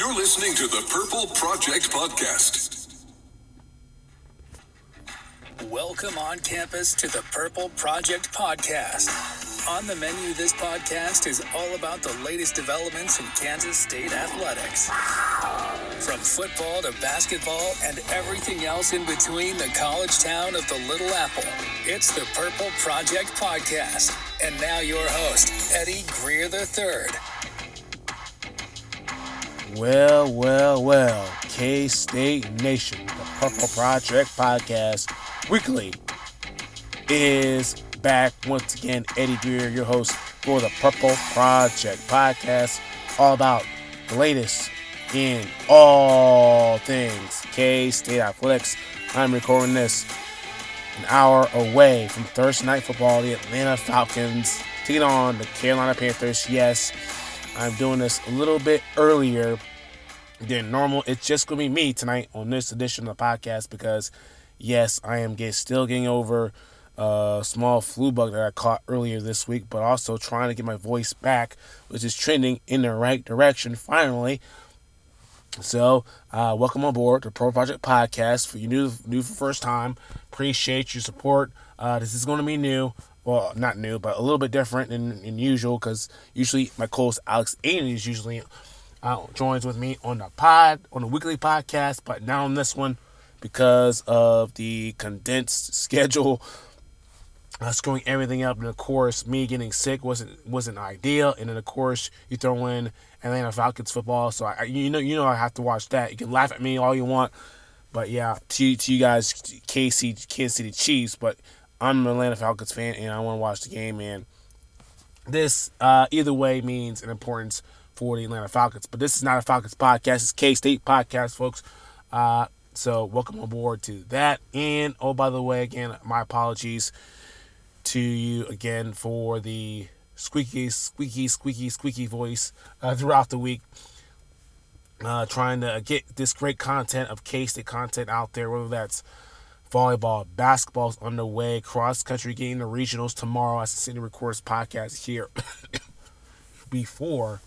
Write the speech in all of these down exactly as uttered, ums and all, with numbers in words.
You're listening to the Purple Project Podcast. Welcome on campus to the Purple Project Podcast. On the menu, this podcast is all about the latest developments in Kansas State athletics. From football to basketball and everything else in between the college town of the Little Apple, it's the Purple Project Podcast. And now your host, Eddie Greer the third. Well, well, well, K-State Nation, the Purple Project Podcast Weekly is back once again. Eddie Greer, your host for the Purple Project Podcast, all about the latest in all things K-State athletics. I'm recording this an hour away from Thursday Night Football. The Atlanta Falcons taking on the Carolina Panthers. Yes, I'm doing this a little bit earlier than normal. It's just going to be me tonight on this edition of the podcast because, yes, I am get, still getting over a small flu bug that I caught earlier this week, but also trying to get my voice back, which is trending in the right direction finally. So, uh, welcome on board the Pro Project Podcast. For you new, new for the first time, appreciate your support. Uh, this is going to be new. Well, not new, but a little bit different than, than usual, because usually my co-host Alex Aiden is usually uh, joins with me on the pod, on the weekly podcast, but now on this one, because of the condensed schedule, uh, screwing everything up, and of course, me getting sick wasn't wasn't ideal, and then of course, you throw in Atlanta Falcons football, so I, you know, you know, I have to watch that. You can laugh at me all you want, but yeah, to to you guys, K C, Kansas City Chiefs, but I'm an Atlanta Falcons fan, and I want to watch the game, and this, uh, either way, means an importance for the Atlanta Falcons. But this is not a Falcons podcast. It's K-State podcast, folks. Uh, so welcome aboard to that. And, oh, by the way, again, my apologies to you again for the squeaky, squeaky, squeaky, squeaky voice uh, throughout the week. Uh, trying to get this great content of K-State content out there, whether that's volleyball, basketball's underway, cross country getting the regionals tomorrow. As Cindy records podcast here before,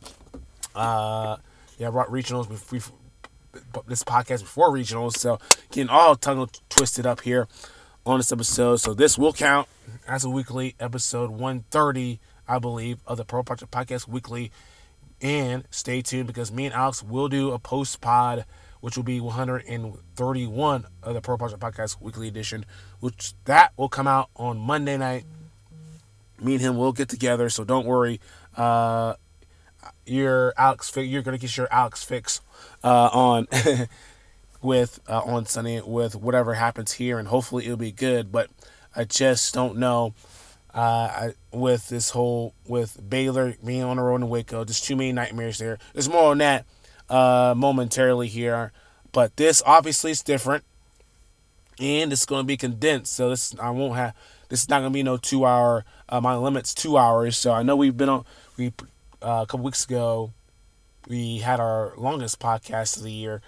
uh, yeah, I brought regionals before this podcast before regionals, so getting all tongue twisted up here on this episode. So this will count as a weekly episode one thirty, I believe, of the Pro Project Podcast Weekly. And stay tuned because me and Alex will do a post pod, which will be one thirty-one of the Pro Project Podcast Weekly Edition, which that will come out on Monday night. Me and him will get together, so don't worry. Uh, your Alex, you're gonna get your Alex fix uh, on with uh, on Sunday with whatever happens here, and hopefully it'll be good. But I just don't know. Uh, I, with this whole with Baylor being on the road in Waco, there's too many nightmares there. There's more on that uh, momentarily here, but this obviously is different, and it's going to be condensed. So this I won't have. This is not going to be no two hour. Uh, my limit's two hours. So I know we've been on. We uh, a couple weeks ago, we had our longest podcast of the year.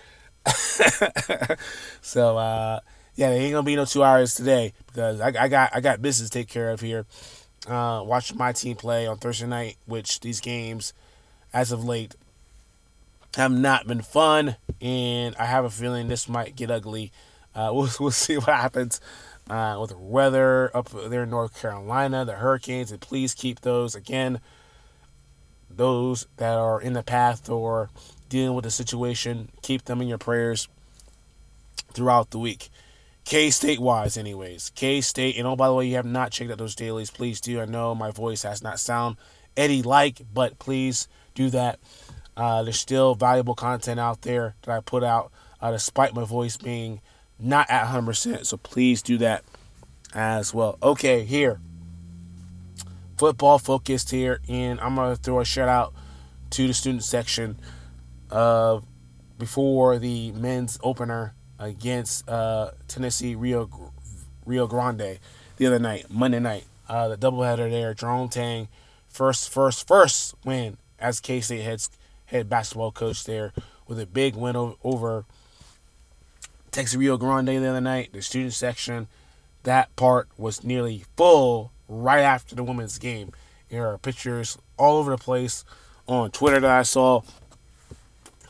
so. Uh, Yeah, there ain't gonna be no two hours today because I, I got I got business to take care of here. Uh, watching my team play on Thursday night, which these games, as of late, have not been fun, and I have a feeling this might get ugly. Uh, we'll we'll see what happens uh, with the weather up there in North Carolina, the hurricanes, and please keep those again. Those that are in the path or dealing with the situation, keep them in your prayers throughout the week. K-State wise, anyways. K-State, and oh, by the way, you have not checked out those dailies, please do. I know my voice has not sound Eddie-like, but please do that. Uh, there's still valuable content out there that I put out, uh, despite my voice being not at one hundred percent, so please do that as well. Okay, here. Football focused here, and I'm going to throw a shout out to the student section of before the men's opener against uh, Tennessee Rio Rio Grande the other night, Monday night. Uh, the doubleheader there, Jerome Tang, first, first, first win as K-State head, head basketball coach there with a big win over, over Texas Rio Grande the other night. The student section, that part was nearly full right after the women's game. There are pictures all over the place on Twitter that I saw.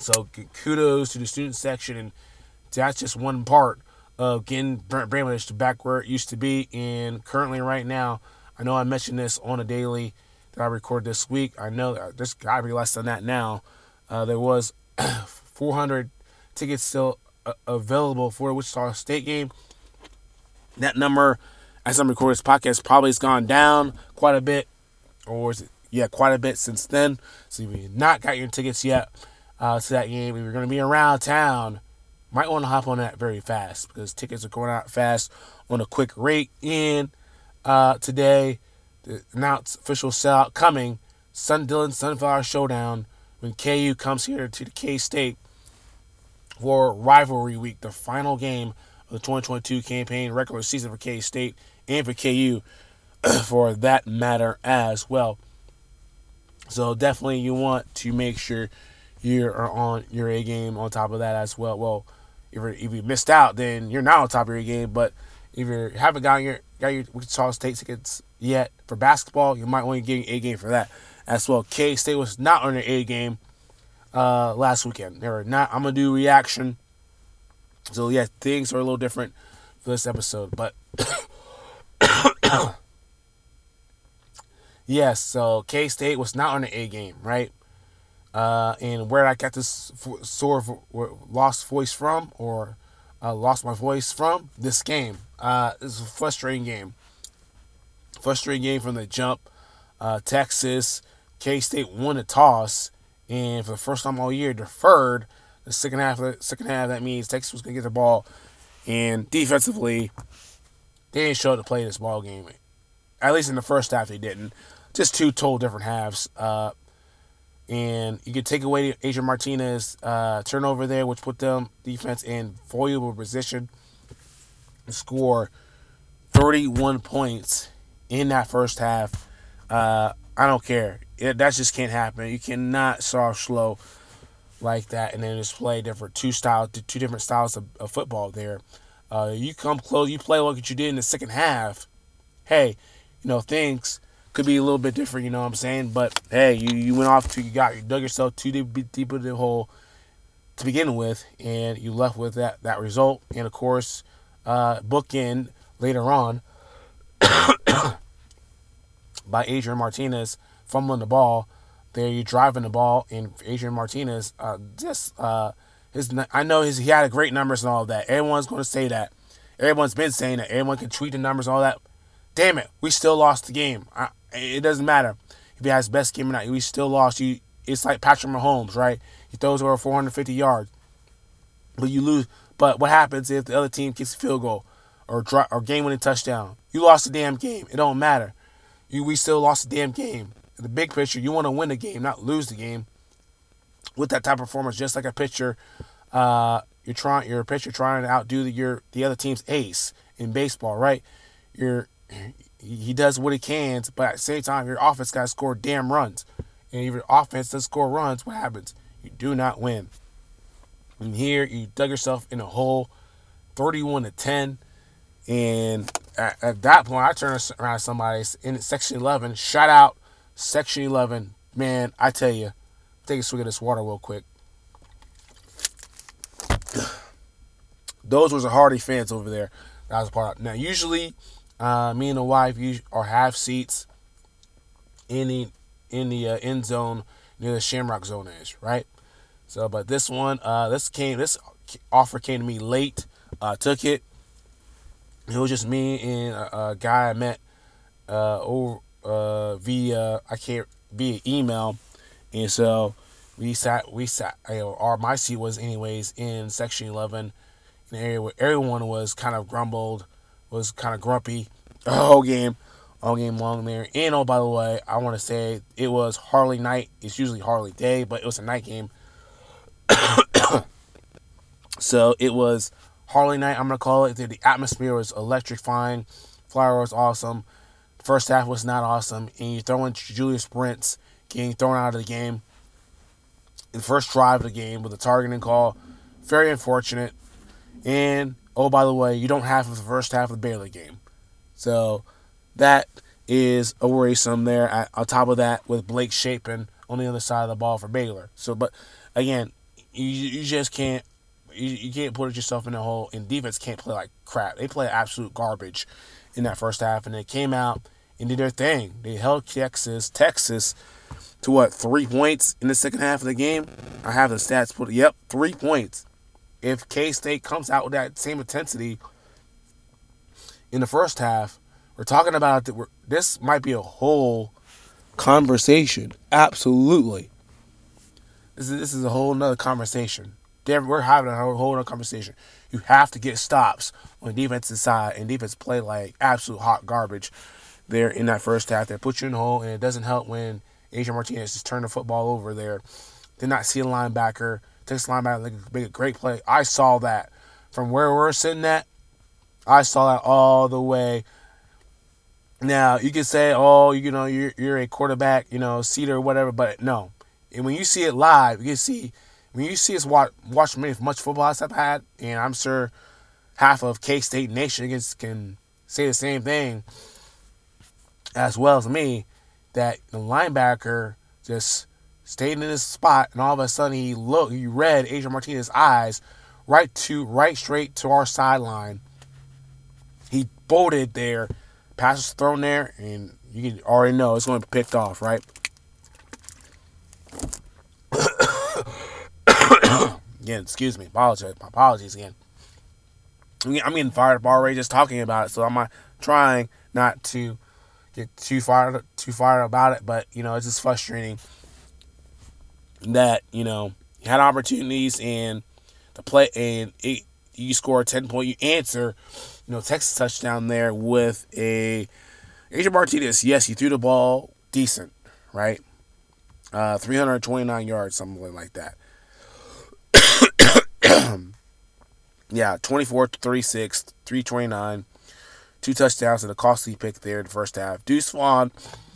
So kudos to the student section, and that's just one part of getting Bramlage to back where it used to be. And currently, right now, I know I mentioned this on a daily that I recorded this week. I know there's got to be less than that now. Uh, there was four hundred tickets still uh, available for the Wichita State game. That number, as I'm recording this podcast, probably has gone down quite a bit, or is it? Yeah, quite a bit since then. So if you've not got your tickets yet uh, to that game, if you're going to be around town, might want to hop on that very fast because tickets are going out fast on a quick rate. And uh, today, the announced official sellout coming, Sun Dillon Sunflower Showdown, when K U comes here to the K-State for Rivalry Week, the final game of the twenty twenty-two campaign regular season for K-State and for K U for that matter as well. So definitely you want to make sure you are on your A game on top of that as well. Well, if, if you missed out, then you're not on top of your game. But if you haven't got your got your Wichita State tickets yet for basketball, you might want to get your A game for that as well. K-State was not on their A game uh, last weekend. They were not. I'm gonna do reaction. So yeah, things are a little different for this episode, but. Yes, so K-State was not on the A game, right? Uh, and where I got this sore lost voice from, or uh, lost my voice from, this game. Uh, this is a frustrating game. Frustrating game from the jump. Uh, Texas, K-State won the toss, and for the first time all year, deferred the second half. Of the second half, that means Texas was going to get the ball, and defensively, they didn't show up to play this ball game. At least in the first half, they didn't. Just two total different halves. Uh, and you could take away Adrian Martinez uh, turnover there, which put them defense in vulnerable position to score thirty-one points in that first half. Uh, I don't care. It, that just can't happen. You cannot start slow like that and then just play different two styles, two different styles of, of football there. Uh, you come close, you play like what you did in the second half. Hey, you know, things could be a little bit different, you know what I'm saying? But, hey, you, you went off to, you got, you dug yourself too deep, deep into the hole to begin with, and you left with that, that result. And, of course, uh, bookend later on by Adrian Martinez fumbling the ball. There you're driving the ball, and Adrian Martinez, uh, just, uh, his, I know his, he had great numbers and all of that. Everyone's going to say that. Everyone's been saying that. Everyone can tweet the numbers and all that. Damn it, we still lost the game. I, it doesn't matter if he has best game or not. We still lost. You, it's like Patrick Mahomes, right? He throws over four hundred fifty yards, but you lose. But what happens if the other team kicks a field goal or drop, or game-winning touchdown? You lost the damn game. It don't matter. You, we still lost the damn game. In the big picture, you want to win the game, not lose the game. With that type of performance, just like a pitcher, uh, you're trying. You're a pitcher trying to outdo the, your the other team's ace in baseball, right? You're He does what he can, but at the same time, your offense got to score damn runs. And if your offense doesn't score runs, what happens? You do not win. And here, you dug yourself in a hole, thirty-one to ten. And at, at that point, I turned around to somebody in Section eleven. Shout out, Section eleven. Man, I tell you, take a swig of this water real quick. Those was the Hardy fans over there that I was a part of. Now, usually, Uh, me and the wife are have seats in the in the uh, end zone near the Shamrock Zone is, right? So, but this one, uh, this came, this offer came to me late. I uh, took it. It was just me and a, a guy I met uh, over uh, via I can't via email, and so we sat we sat. You know, our my seat was anyways in Section eleven, an area where everyone was kind of grumbled. Was kind of grumpy the whole game, all game long there. And oh, by the way, I want to say it was Harley night. It's usually Harley day, but it was a night game. So it was Harley night, I'm going to call it. The atmosphere was electrifying. Flyer was awesome. First half was not awesome. And you throw in Julius Brents getting thrown out of the game. The first drive of the game with a targeting call. Very unfortunate. And oh, by the way, you don't have the first half of the Baylor game. So that is a worrisome there. At, on top of that, with Blake Shapen on the other side of the ball for Baylor. So, but again, you you just can't you, you can't put yourself in a hole. And defense can't play like crap. They play absolute garbage in that first half, and they came out and did their thing. They held Texas Texas to what, three points in the second half of the game. I have the stats put. Yep, three points. If K-State comes out with that same intensity in the first half, we're talking about that. This might be a whole conversation. Absolutely. This is this is a whole nother conversation. We're having a whole other conversation. You have to get stops on the defensive side, and defense play like absolute hot garbage there in that first half. They put you in the hole, and it doesn't help when Adrian Martinez just turned the football over there. Did not see a linebacker. Texas linebacker like, make a great play. I saw that from where we're sitting at. I saw that all the way. Now you can say, "Oh, you know, you're you're a quarterback, you know, seater or whatever," but no. And when you see it live, you can see. When you see us watch, watch many much football as I've had, and I'm sure half of K-State Nation can say the same thing as well as me, that the linebacker just stayed in his spot, and all of a sudden he looked, he read Adrian Martinez's eyes right to right straight to our sideline. He bolted there, pass was thrown there, and you can already know it's going to be picked off, right? Again, excuse me, apologize. My apologies again. I'm getting fired up already just talking about it, so I'm not trying not to get too fired too fired about it. But you know, it's just frustrating that you know you had opportunities and the play and it, you score a ten point, you answer, you know, Texas touchdown there with a Adrian Martinez. Yes, he threw the ball decent, right? Uh, three hundred twenty-nine yards, something like that. Yeah, twenty-four thirty-six, three twenty-nine, two touchdowns and a costly pick there in the first half. Deuce Vaughn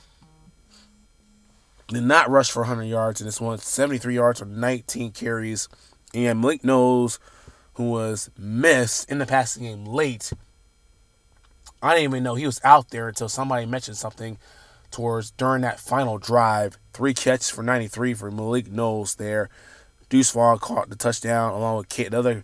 did not rush for one hundred yards in this one, seventy-three yards on nineteen carries. And Malik Knowles, who was missed in the passing game late, I didn't even know he was out there until somebody mentioned something towards during that final drive. Three catches for ninety-three for Malik Knowles there. Deuce Vaughn caught the touchdown along with Kate, another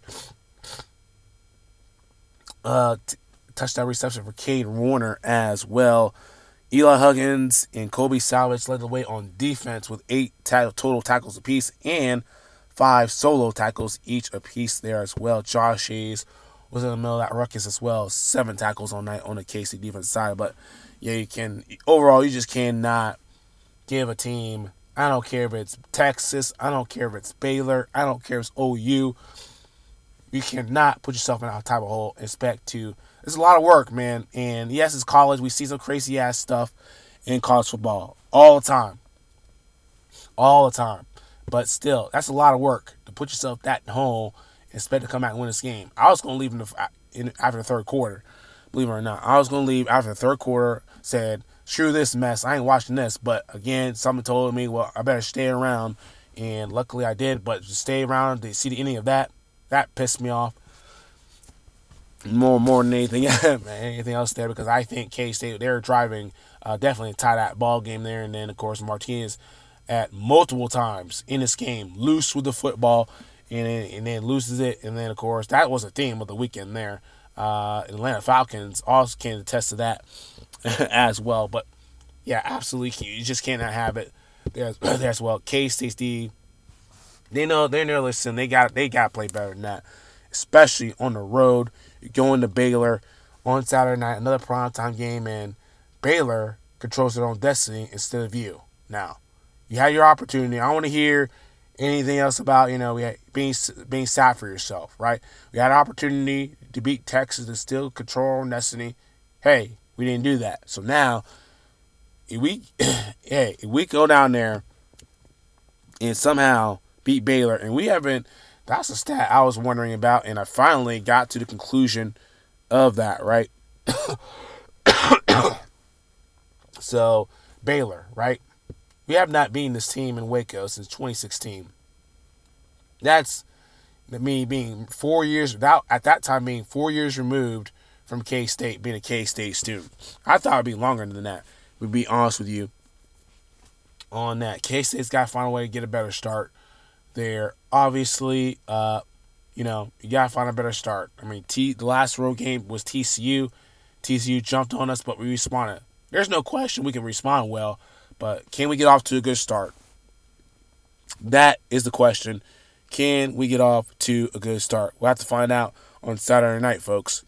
uh, t- touchdown reception for Cade Warner as well. Eli Huggins and Kobe Salvage led the way on defense with eight ta- total tackles apiece and five solo tackles each apiece there as well. Josh Hayes was in the middle of that ruckus as well. Seven tackles on night on the K C defense side. But yeah, you can overall you just cannot give a team. I don't care if it's Texas. I don't care if it's Baylor. I don't care if it's O U. You cannot put yourself in that type of hole and expect to. It's a lot of work, man. And yes, it's college. We see some crazy ass stuff in college football all the time. All the time. But still, that's a lot of work to put yourself that hole and expect to come out and win this game. I was going to leave in the, in, after the third quarter. Believe it or not. I was going to leave after the third quarter, said, screw this mess. I ain't watching this. But again, someone told me, well, I better stay around. And luckily I did. But to stay around to see the ending of that, that pissed me off more more than anything, anything else there, because I think K-State, they're driving uh, definitely tie that ball game there. And then, of course, Martinez at multiple times in this game, loose with the football, and then, and then loses it. And then, of course, that was a theme of the weekend there. Uh, Atlanta Falcons also can attest to that as well. But, yeah, absolutely, you just cannot have it there, there as well. K-State, they know, they're near listening. They got they got to play better than that, especially on the road. You're going to Baylor on Saturday night, another primetime game, and Baylor controls their own destiny instead of you. Now, you had your opportunity. I don't want to hear anything else about, you know, being being sad for yourself, right? We had an opportunity to beat Texas and still control our own destiny. Hey, we didn't do that. So now, if we, hey, if we go down there and somehow beat Baylor, and we haven't, that's a stat I was wondering about, and I finally got to the conclusion of that, right? So, Baylor, right? We have not beaten this team in Waco since twenty sixteen. That's me being four years, without at that time being four years removed from K-State, being a K-State student. I thought it would be longer than that, to be honest with you on that. K-State's got to find a way to get a better start there. Obviously, uh, you know, you got to find a better start. I mean, T, the last road game was T C U. T C U jumped on us, but we responded. There's no question we can respond well, but can we get off to a good start? That is the question. Can we get off to a good start? We'll have to find out on Saturday night, folks.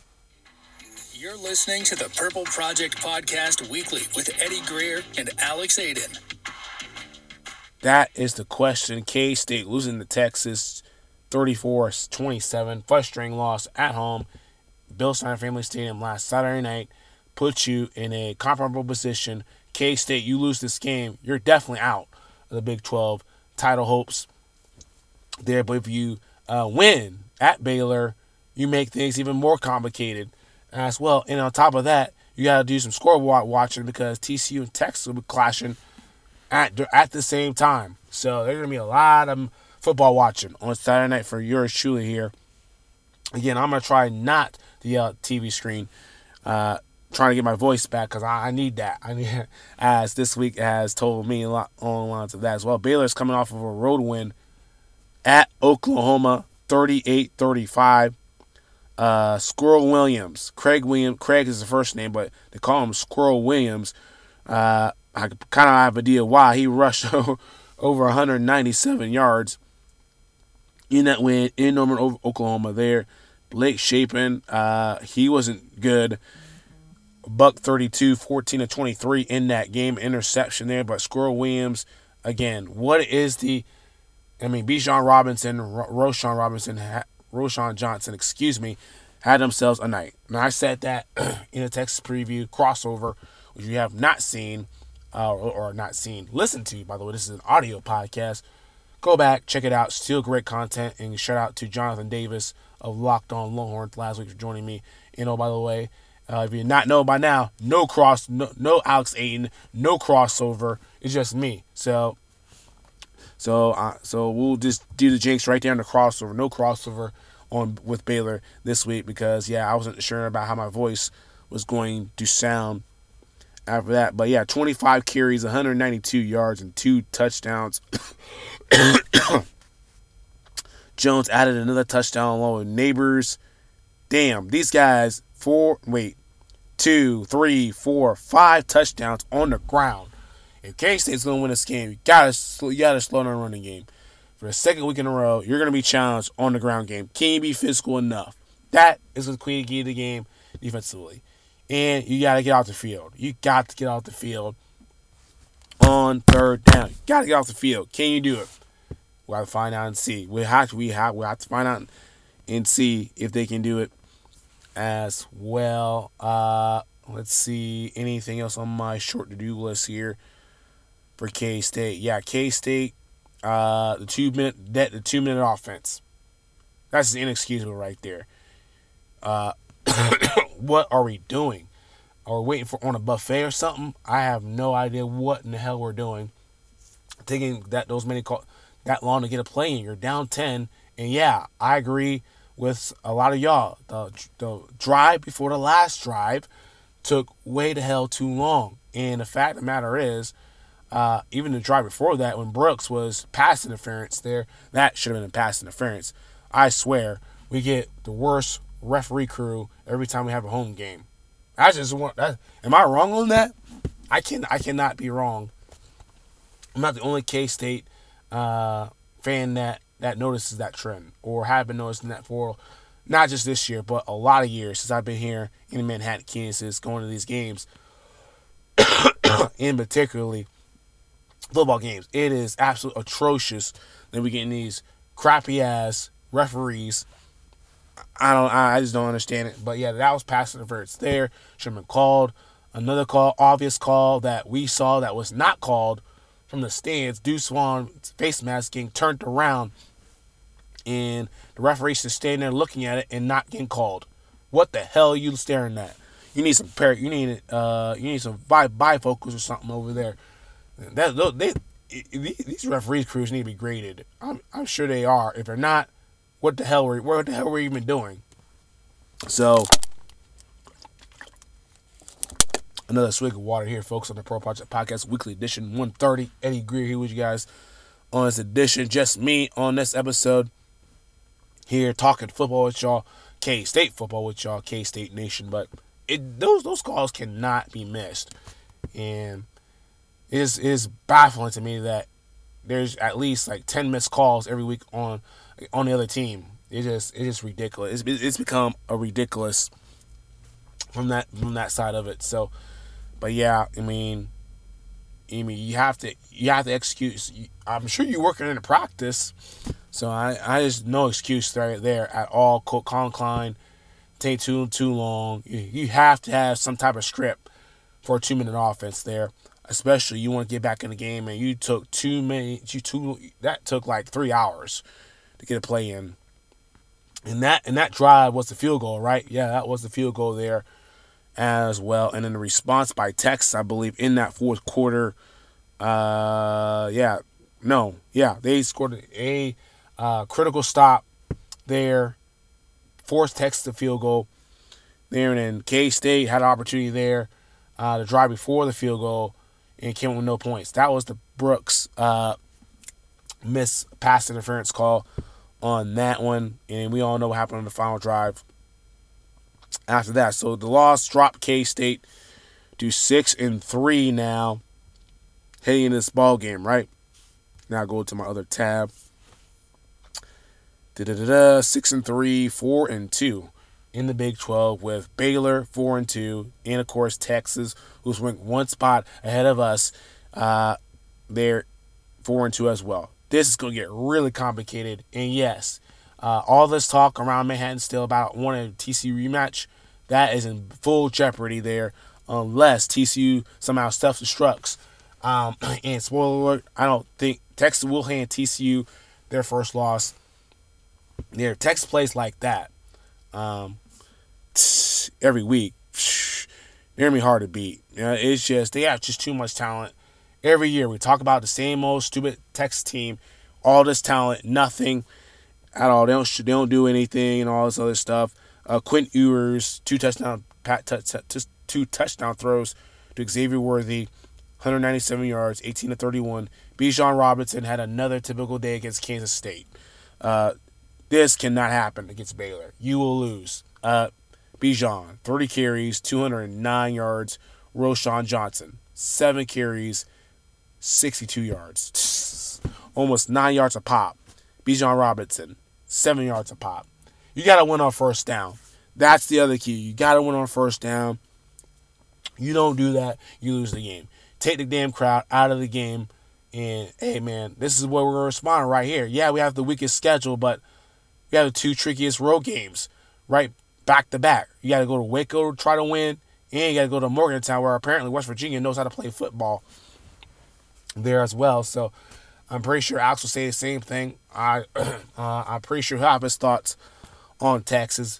You're listening to the Purple Project Podcast Weekly with Eddie Greer and Alex Aiden. That is the question. K-State losing to Texas thirty-four twenty-seven. Frustrating loss at home. Bill Snyder Family Stadium last Saturday night puts you in a comparable position. K-State, you lose this game, you're definitely out of the Big twelve title hopes there. But if you uh, win at Baylor, you make things even more complicated as well. And on top of that, you got to do some scoreboard watching because T C U and Texas will be clashing at, at the same time. So there's going to be a lot of football watching on Saturday night for yours truly here. Again, I'm going to try not to yell at the T V screen, uh, trying to get my voice back because I, I need that. I need, as this week has told me a lot on the lines of that as well. Baylor's coming off of a road win at Oklahoma, thirty-eight thirty-five. Uh, Squirrel Williams, Craig Williams, Craig is the first name, but they call him Squirrel Williams. Uh, I kind of have an idea why he rushed over one hundred ninety-seven yards in that win in Norman, Oklahoma. There, Blake Shapen, uh, he wasn't good. Buck thirty-two, fourteen to twenty-three in that game, interception there. But Squirrel Williams, again, what is the? I mean, Bijan Robinson, Ro- Roshan Robinson. Ha- Roshan Johnson, excuse me, had themselves a night. Now, I said that in a Texas preview crossover, which you have not seen, uh, or, or not seen, listened to, by the way. This is an audio podcast. Go back, check it out. Still great content. And shout out to Jonathan Davis of Locked On Longhorns last week for joining me. You know, by the way, uh, if you not know by now, no cross, no, no Alex Aiden, no crossover. It's just me. So, so, uh, so we'll just do the jinx right there on the crossover. No crossover on with Baylor this week because yeah, I wasn't sure about how my voice was going to sound after that. But yeah, twenty-five carries, one hundred ninety-two yards, and two touchdowns. Jones added another touchdown along with Neighbors. Damn, these guys four wait two, three, four, five touchdowns on the ground. If K-State's gonna win this game, you gotta you gotta slow down the running game. For the second week in a row, you're going to be challenged on the ground game. Can you be physical enough? That is the key to the game defensively. And you got to get off the field. You got to get off the field on third down. You got to get off the field. Can you do it? We'll have to find out and see. We have to, we have, we have to find out and see if they can do it as well. Uh, let's see. Anything else on my short to-do list here for K-State? Yeah, K-State. Uh, the two minute that the two minute offense. That's inexcusable right there. Uh, what are we doing? Are we waiting for on a buffet or something? I have no idea what in the hell we're doing. Taking that those many call that long to get a play in. You're down ten, and yeah, I agree with a lot of y'all. The the drive before the last drive took way the hell too long, and the fact of the matter is. Uh, even the drive before that, when Brooks was pass interference there, that should have been a pass interference. I swear, we get the worst referee crew every time we have a home game. I just want that. Am I wrong on that? I can. I cannot be wrong. I'm not the only K-State uh, fan that that notices that trend, or have been noticing that for not just this year, but a lot of years since I've been here in Manhattan, Kansas, going to these games, in particularly. Football games. It is absolutely atrocious that we getting these crappy ass referees. I don't. I just don't understand it. But yeah, that was pass interference there. Should have been called. Another call, obvious call that we saw that was not called from the stands. Deuce Swan's face mask getting turned around, and the referees just standing there looking at it and not getting called. What the hell are you staring at? You need some par- You need uh. You need some bi- bifocals or something over there. That they, these referees crews need to be graded. I'm, I'm sure they are. If they're not, what the hell were what the hell were we even doing? So, another swig of water here, folks, on the Pro Project Podcast Weekly Edition one thirty. Eddie Greer here with you guys on this edition. Just me on this episode here talking football with y'all, K-State football with y'all, K-State Nation. But it those those calls cannot be missed. And it is, it is baffling to me that there's at least like ten missed calls every week on on the other team. It just it's just ridiculous. It's, it's become a ridiculous from that from that side of it. So, but yeah, I mean, I mean you have to you have to execute. I'm sure you're working in a practice, so I I just no excuse right there at all. Colin Klein take too too long. You, you have to have some type of script for a two minute offense there. Especially you want to get back in the game, and you took too many. You two that took like three hours to get a play in, and that and that drive was the field goal, right? Yeah, that was the field goal there as well. And then the response by Texas, I believe, in that fourth quarter. Uh, yeah, no, yeah, they scored a uh, critical stop there, forced Texas to field goal there, and then K-State had an opportunity there uh, to drive before the field goal. And came up with no points. That was the Brooks uh, miss pass interference call on that one. And we all know what happened on the final drive after that. So the loss dropped K-State to six and three now, heading into this ball game, right? Now I go to my other tab. Da-da-da-da, six and three, four and two in the Big twelve with Baylor four and two, and of course Texas, who's ranked one spot ahead of us. Uh, they're four and two as well. This is going to get really complicated, and yes, uh, all this talk around Manhattan still about wanting a T C U rematch, that is in full jeopardy there, unless T C U somehow self-destructs. Um, and spoiler alert, I don't think Texas will hand T C U their first loss. Their Texas plays like that. Um, every week, they're gonna be hard to beat. You know, it's just they have just too much talent. Every year we talk about the same old stupid Texas team, all this talent, nothing at all. They don't they don't do anything and all this other stuff. Uh, Quinn Ewers, two touchdown pat, t- t- two touchdown throws to Xavier Worthy, one hundred ninety-seven yards, eighteen to thirty-one. Bijan Robinson had another typical day against Kansas State. Uh, this cannot happen against Baylor. You will lose. Uh, Bijan, thirty carries, two hundred nine yards. Roschon Johnson, seven carries, sixty-two yards. Almost nine yards a pop. Bijan Robinson, seven yards a pop. You got to win on first down. That's the other key. You got to win on first down. You don't do that, you lose the game. Take the damn crowd out of the game. And, hey, man, this is where we're going to respond right here. Yeah, we have the weakest schedule, but we have the two trickiest road games, right? Back to back. You got to go to Waco to try to win, and you got to go to Morgantown, where apparently West Virginia knows how to play football there as well. So I'm pretty sure Alex will say the same thing. I, uh, I'm pretty sure he'll have his thoughts on Texas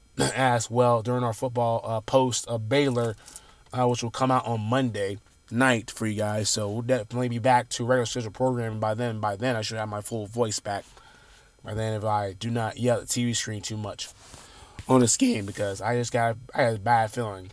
as well during our football uh, post of Baylor, uh, which will come out on Monday night for you guys. So we'll definitely be back to regular schedule programming by then. By then, I should have my full voice back. By then, if I do not yell at the T V screen too much on this game, because I just got I had a bad feeling.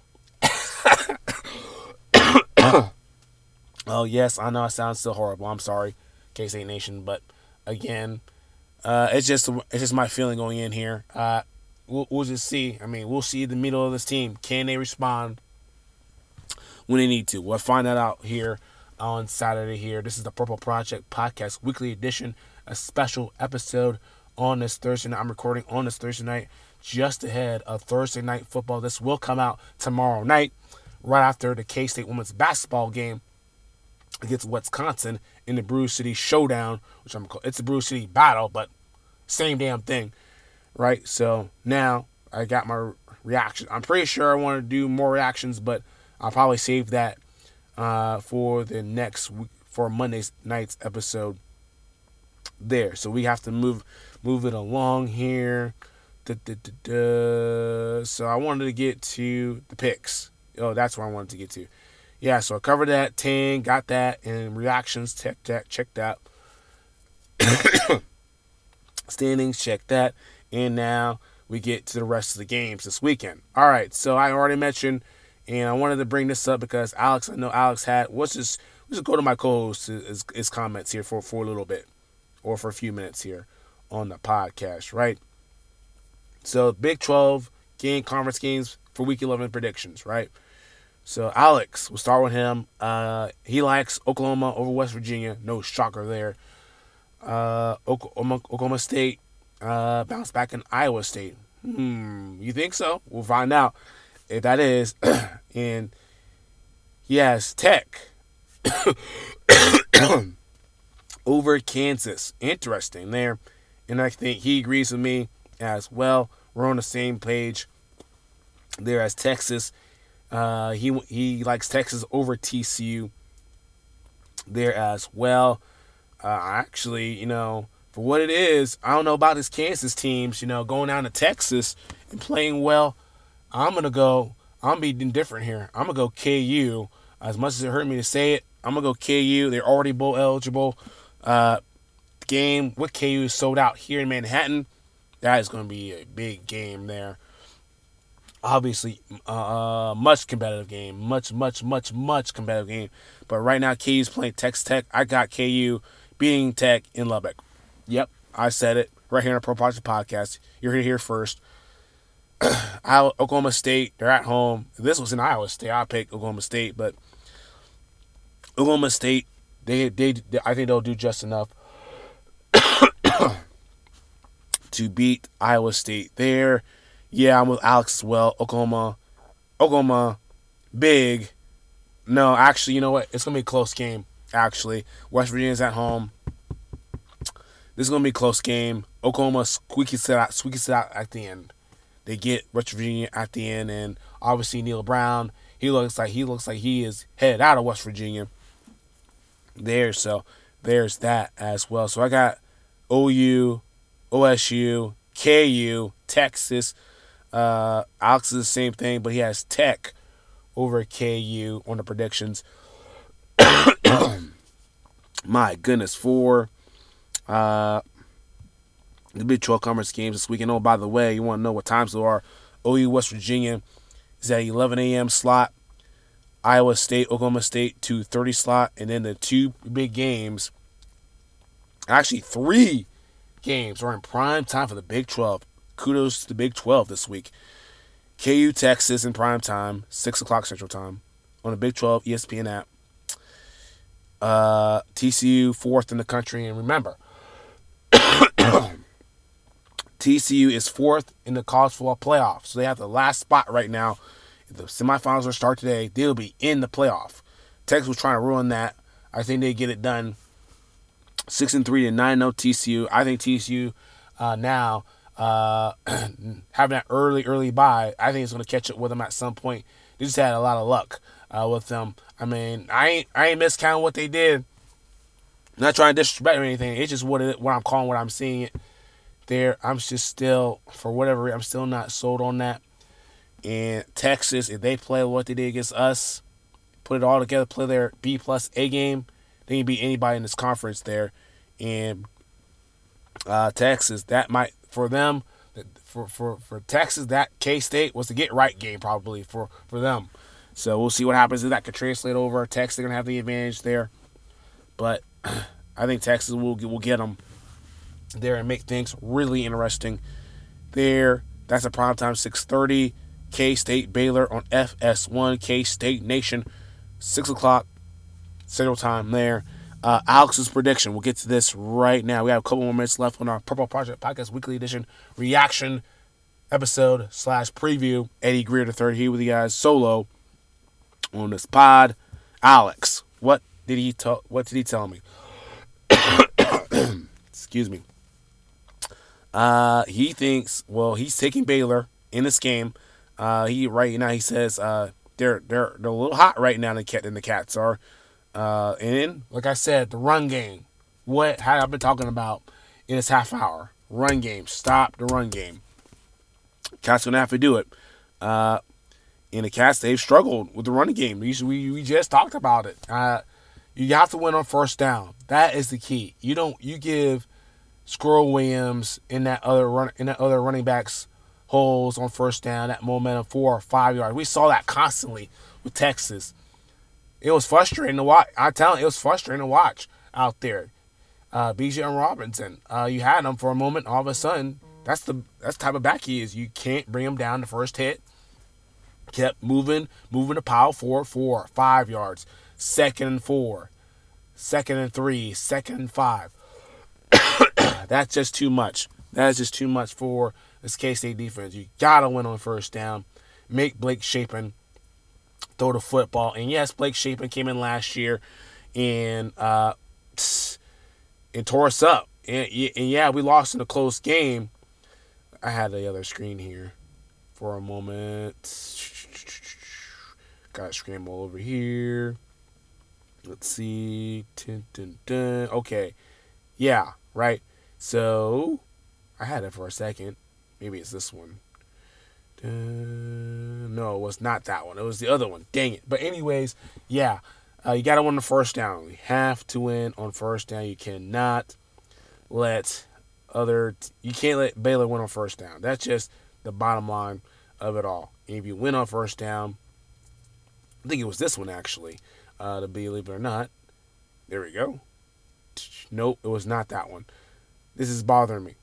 Oh yes, I know I sound still horrible. I'm sorry, K-State Nation, but again, uh, it's just it's just my feeling going in here. Uh, we'll we'll just see. I mean, we'll see the middle of this team. Can they respond when they need to? We'll find that out here on Saturday. Here, this is the Purple Project Podcast Weekly Edition, a special episode on this Thursday night. I'm recording on this Thursday night, just ahead of Thursday night football. This will come out tomorrow night, right after the K-State women's basketball game against Wisconsin in the Brew City Showdown, which I'm it's a Brew City battle, but same damn thing, right? So now I got my reaction. I'm pretty sure I want to do more reactions, but I'll probably save that uh, for the next week, for Monday night's episode there. So we have to move move it along here. Da, da, da, da. So I wanted to get to the picks. Oh, that's where I wanted to get to. Yeah, so I covered that, ten, got that, and reactions, check that, check that. Standings, check that. And now we get to the rest of the games this weekend. All right, so I already mentioned, and I wanted to bring this up because Alex, I know Alex had, what's his, We just go to my co-host his, his comments here for, for a little bit, or for a few minutes here on the podcast, right? So Big twelve game conference games for Week eleven predictions, right? So Alex, we'll start with him. Uh, he likes Oklahoma over West Virginia. No shocker there. Uh, Oklahoma, Oklahoma State uh, bounce back in Iowa State. Hmm, you think so? We'll find out if that is. And he has Tech over Kansas. Interesting there. And I think he agrees with me as well. We're on the same page there as Texas. Uh, he he likes Texas over T C U there as well. Uh, actually, you know, for what it is, I don't know about this Kansas teams, you know, going down to Texas and playing well. I'm going to go, I'm being different here. I'm going to go K U. As much as it hurt me to say it, I'm going to go K U. They're already bowl eligible. Uh, game with K U sold out here in Manhattan. That is going to be a big game there. Obviously, uh, much competitive game. Much, much, much, much competitive game. But right now, K U's playing Texas Tech. I got K U beating Tech in Lubbock. Yep, I said it right here on the Pro Project Podcast. You're here, here first. Oklahoma State, they're at home. If this was in Iowa State, I'd pick Oklahoma State. But Oklahoma State, they, they, they I think they'll do just enough to beat Iowa State there. Yeah, I'm with Alex as well. Oklahoma, Oklahoma, big. No, actually, you know what? It's going to be a close game, actually. West Virginia's at home. This is going to be a close game. Oklahoma squeaky it out, squeaky it out at the end. They get West Virginia at the end, and obviously Neil Brown, he looks like he looks like he is headed out of West Virginia there. So there's that as well. So I got O U, O S U, K U, Texas. Uh, Alex is the same thing, but he has Tech over K U on the predictions. My goodness, for uh, the Big twelve Conference games this weekend. Oh, by the way, you want to know what times they are. O U West Virginia is at eleven a.m. slot. Iowa State, Oklahoma State, two thirty slot. And then the two big games, actually three games, are in prime time for the Big twelve. Kudos to the Big twelve this week. K U, Texas in prime time, six o'clock Central Time on the Big twelve E S P N app. Uh, T C U, fourth in the country. And remember, T C U is fourth in the college football playoff. So they have the last spot right now. If the semifinals will start today, they'll be in the playoff. Texas was trying to ruin that. I think they get it done. Six and three to nine no T C U. I think T C U uh, now uh, having that early early bye, I think it's going to catch up with them at some point. They just had a lot of luck uh, with them. I mean, I ain't I ain't miscounting what they did. I'm not trying to disrespect or anything. It's just what it, what I'm calling, what I'm seeing it there. I'm just still, for whatever reason, I'm still not sold on that. And Texas, if they play what they did against us, put it all together, play their B plus A game, they can beat anybody in this conference there. And uh, Texas, that might, for them, for, for, for Texas, that K-State was the get-right game probably for, for them. So we'll see what happens if that could translate over. Texas, they're going to have the advantage there. But I think Texas will, will get them there and make things really interesting there. That's a primetime six thirty. K-State Baylor on F S one. K-State Nation, six o'clock Central Time there. Uh, Alex's prediction. We'll get to this right now. We have a couple more minutes left on our Purple Project Podcast Weekly Edition reaction episode slash preview. Eddie Greer the third here with you guys solo on this pod. Alex, what did he tell? What did he tell me? Excuse me. Uh, he thinks. Well, he's taking Baylor in this game. Uh, he right now he says uh they're they're they're a little hot right now. The cat and the Cats are. Uh, and like I said, the run game. What how I've been talking about in this half hour. Run game. Stop the run game. Cats gonna have to do it. Uh, and the Cats, they've struggled with the running game. We we, we just talked about it. Uh, you have to win on first down. That is the key. You don't you give Squirrel Williams in that other run in that other running backs holes on first down, that momentum four or five yards. We saw that constantly with Texas. it was frustrating to watch. I tell you, it was frustrating to watch out there. Uh, B J Robinson, uh, you had him for a moment. All of a sudden, that's the that's the type of back he is. You can't bring him down the first hit. Kept moving, moving to power forward, four, five yards, second and four, second and three, second and five. That's just too much. That is just too much for this K-State defense. You gotta win on first down. Make Blake Shapen throw the football. And yes, Blake Shapen came in last year and uh, and tore us up. And, and yeah, we lost in a close game. I had the other screen here for a moment. Got to scramble over here. Let's see. Dun, dun, dun. Okay. Yeah, right. So, I had it for a second. Maybe it's this one. Dun, no, it was not that one. It was the other one. Dang it. But anyways, yeah. Uh, you got to win the first down. You have to win on first down. You cannot let other... You can't let Baylor win on first down. That's just the bottom line of it all. And if you win on first down, I think it was this one actually, uh, to believe it or not. There we go. Nope, it was not that one. This is bothering me.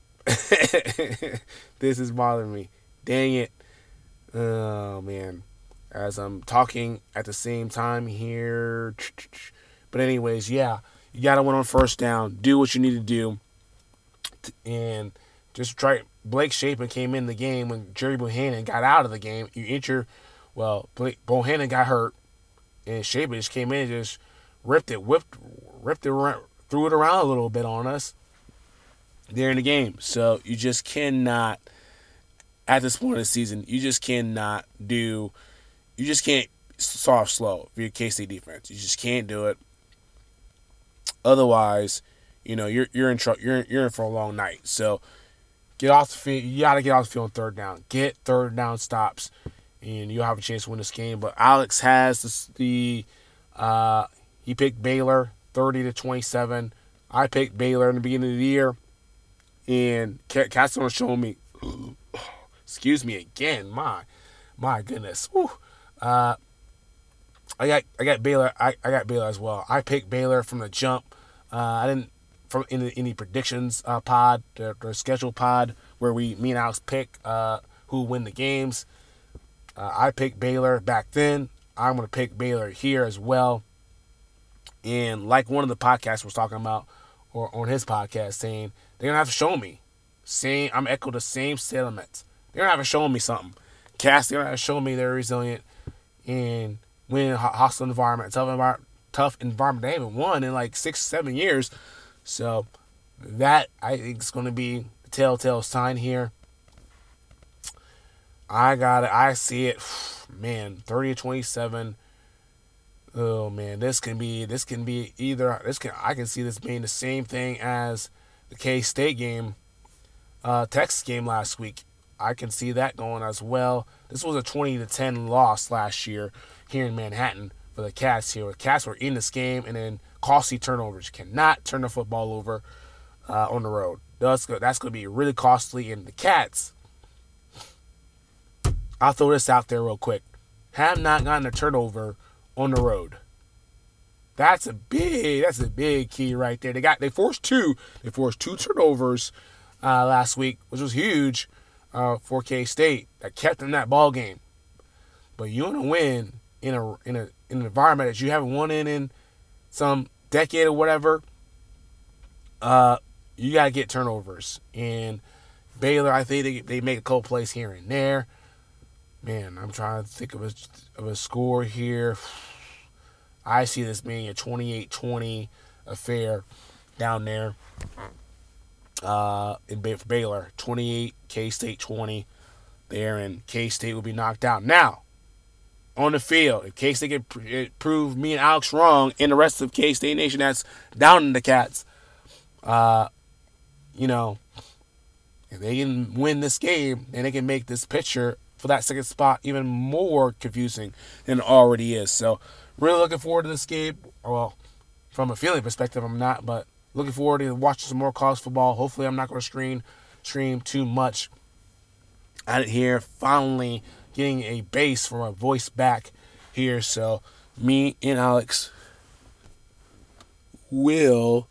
This is bothering me. Dang it. Oh, man. As I'm talking at the same time here. But anyways, yeah. You got to win on first down. Do what you need to do. And just try. Blake Shapen came in the game when Jerry Bohannon got out of the game. You enter, well, Blake Bohannon got hurt, and Shapen just came in and just ripped it, whipped, ripped it, around, threw it around a little bit on us there in the game. So you just cannot, at this point of the season, you just cannot do, you just can't soft slow for your K-State defense. You just can't do it. Otherwise, you know, you're you're in trouble. You're you're in for a long night. So get off the field. You got to get off the field on third down. Get third down stops, and you'll have a chance to win this game. But Alex has this, the uh, he picked Baylor thirty to twenty-seven. I picked Baylor in the beginning of the year, and Cats are showing me. Excuse me again. My my goodness. Whew. Uh, I got I got Baylor. I, I got Baylor as well. I picked Baylor from the jump. Uh, I didn't. From in the, any predictions uh, pod, the, the schedule pod, where we me and Alex pick uh, who win the games. Uh, I picked Baylor back then. I'm gonna pick Baylor here as well. And like one of the podcasts was talking about, or on his podcast, saying they're gonna have to show me. Saying I'm echo the same sentiments. They're gonna have to show me something. Cass, they're gonna have to show me they're resilient and win a hostile environment, tough environment, tough environment. They haven't won in like six, seven years. So that, I think, is going to be the telltale sign here. I got it. I see it. Man, thirty to twenty-seven. Oh, man, this can be, this can be either, this can, I can see this being the same thing as the K-State game, uh, Texas game last week. I can see that going as well. This was a twenty to ten loss last year here in Manhattan for the Cats here. The Cats were in this game, and then costly turnovers. You cannot turn the football over uh, on the road. That's, that's going to be really costly. And the Cats, I'll throw this out there real quick, have not gotten a turnover on the road. That's a big, that's a big key right there. They got, they forced two, they forced two turnovers uh, last week, which was huge uh, for K-State. That kept them in that ball game. But you want to win in a in a in an environment that you haven't won in in some decade or whatever, uh, you got to get turnovers. And Baylor, I think they, they make a couple plays here and there. Man, I'm trying to think of a, of a score here. I see this being a twenty-eight twenty affair down there uh, in for Baylor. twenty-eight, K-State twenty there, and K-State will be knocked out. Now, on the field, in case they can pr- prove me and Alex wrong and the rest of K-State Nation that's down in the Cats, uh, you know, if they can win this game, then they can make this picture for that second spot even more confusing than it already is. So, really looking forward to this game. Well, from a feeling perspective, I'm not, but looking forward to watching some more college football. Hopefully, I'm not going to stream, stream too much at it here. Finally getting a base for my voice back here. So me and Alex will,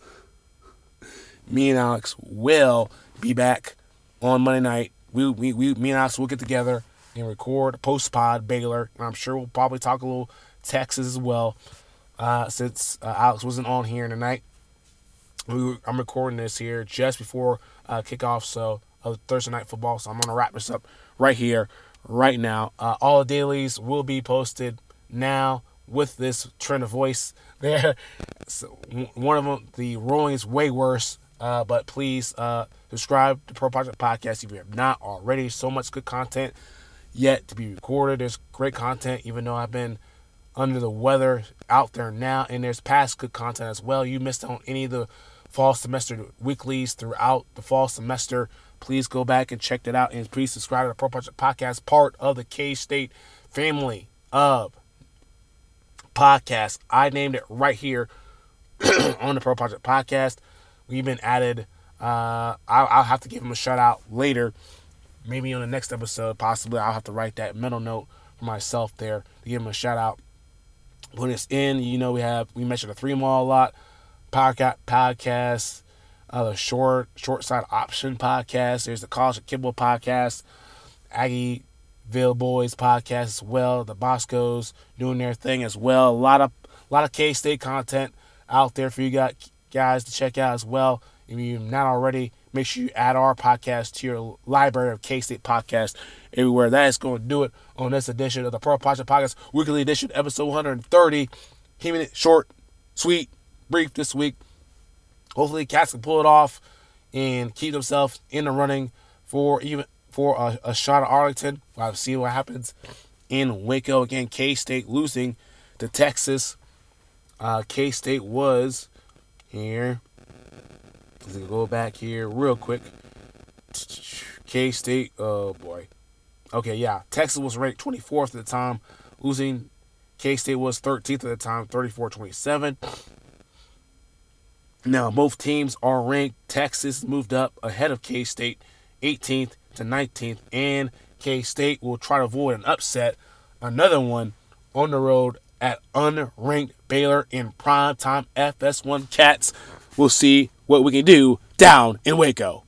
me and Alex will be back on Monday night. We, we, we me and Alex will get together and record a post-pod Baylor. And I'm sure we'll probably talk a little Texas as well. Uh, since uh, Alex wasn't on here tonight, we were, I'm recording this here just before uh, kickoff, so of Thursday Night Football. So I'm gonna wrap this up right here, right now. Uh, all the dailies will be posted now with this trend of voice there. So one of them, the rolling is way worse. Uh, but please uh, subscribe to Pro Project Podcast if you have not already. So much good content yet to be recorded. There's great content, even though I've been under the weather out there now, and there's past good content as well. You missed on any of the fall semester weeklies throughout the fall semester, please go back and check that out, and please subscribe to the Pro Project Podcast, part of the K-State family of podcasts. I named it right here on the Pro Project Podcast. We've been added. Uh, I'll, I'll have to give him a shout out later, maybe on the next episode. Possibly, I'll have to write that mental note for myself there to give him a shout out. When it's in, you know, we have we mentioned the three mall a lot, podcast, podcast, uh, the short short side option podcast. There's the College of Kibble podcast, Aggieville Boys podcast as well. The Boscos doing their thing as well. A lot of a lot of K-State content out there for you guys. guys to check out as well. If you're not already, make sure you add our podcast to your library of K-State podcasts everywhere. That is going to do it on this edition of the Pro Project Podcast Weekly Edition, episode one hundred thirty. Keeping it short, sweet, brief this week. Hopefully, Cats can pull it off and keep themselves in the running for even for a, a shot at Arlington. We'll see what happens in Waco. Again, K-State losing to Texas. Uh, K-State was here. Let's go back here real quick. K-State, oh boy. Okay, yeah. Texas was ranked twenty-fourth at the time. Losing, K-State was thirteenth at the time, thirty-four twenty-seven. Now, both teams are ranked. Texas moved up ahead of K-State, eighteenth to nineteenth. And K-State will try to avoid an upset. Another one on the road at unranked Baylor in primetime F S one Cats. We'll see what we can do down in Waco.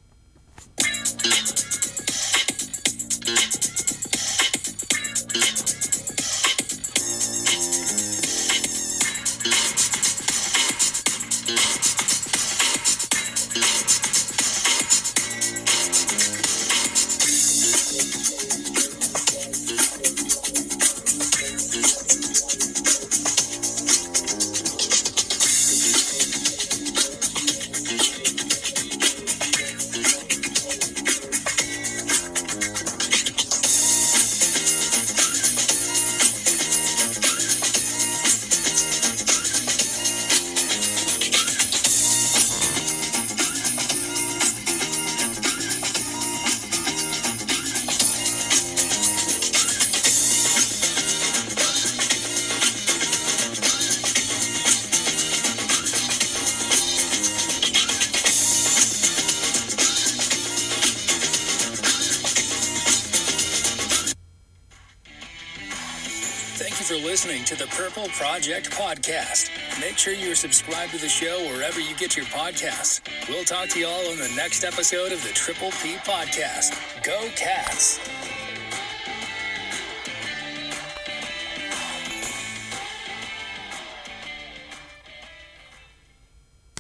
For listening to the Purple Project Podcast. Make sure you're subscribed to the show wherever you get your podcasts. We'll talk to you all on the next episode of the Triple P Podcast. Go Cats!